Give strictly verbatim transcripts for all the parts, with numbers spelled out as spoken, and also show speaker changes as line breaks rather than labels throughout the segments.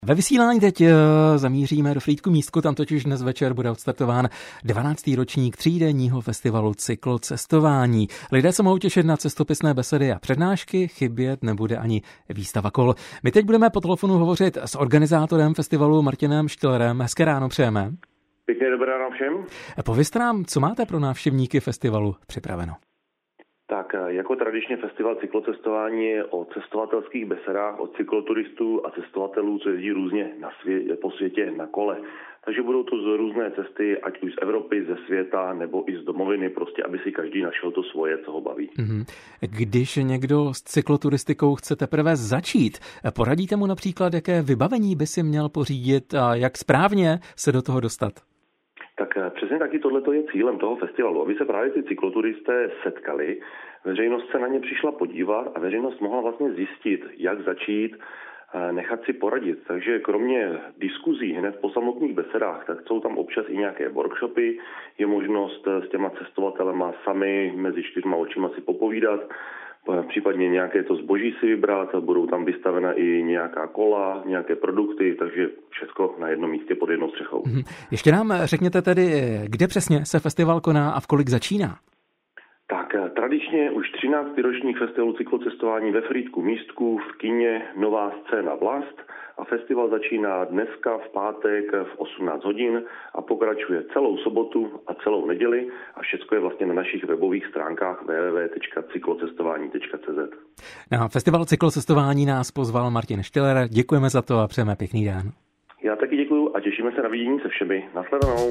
Ve vysílání teď zamíříme do Frýdku Místku, tam totiž dnes večer bude odstartován dvanáctý ročník třídenního festivalu cyklocestování. Lidé se mohou těšit na cestopisné besedy a přednášky, chybět nebude ani výstava kol. My teď budeme po telefonu hovořit s organizátorem festivalu Martinem Štillerem. Hezké ráno přejeme.
Pěkně dobré ráno všem.
Povězte nám, co máte pro návštěvníky festivalu připraveno?
Tak jako tradičně festival cyklocestování je o cestovatelských besedách, od cykloturistů a cestovatelů, co jezdí různě na svě- po světě na kole. Takže budou to z různé cesty, ať už z Evropy, ze světa, nebo i z domoviny, prostě aby si každý našel to svoje, co ho baví.
Mm-hmm. Když někdo s cykloturistikou chce teprve začít, poradíte mu například, jaké vybavení by si měl pořídit a jak správně se do toho dostat?
Tak přesně taky tohleto je cílem toho festivalu, aby se právě ty cykloturisté setkali, veřejnost se na ně přišla podívat a veřejnost mohla vlastně zjistit, jak začít, nechat si poradit. Takže kromě diskuzí hned po samotných besedách, tak jsou tam občas i nějaké workshopy, je možnost s těma cestovatelema sami mezi čtyřma očima si popovídat, případně nějaké to zboží si vybrat, budou tam vystavena i nějaká kola, nějaké produkty, takže všechno na jednom místě pod jednou střechou.
Ještě nám řekněte tedy, kde přesně se festival koná a v kolik začíná?
Tak tradičně už třináctý ročník festivalu cyklocestování ve Frýdku Místku v kině Nová scéna Vlast a festival začíná dneska v pátek v osmnáct hodin a pokračuje celou sobotu a celou neděli a všechno je vlastně na našich webových stránkách w w w tečka cyklocestování tečka c z.
Na festival cyklocestování nás pozval Martin Štiller. Děkujeme za to a přejeme pěkný den.
Já taky děkuju a těšíme se na vidění se všemi. Nasledanou.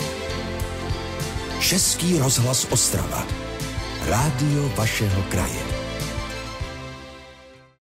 Český rozhlas Ostrava. Rádio vašeho kraje.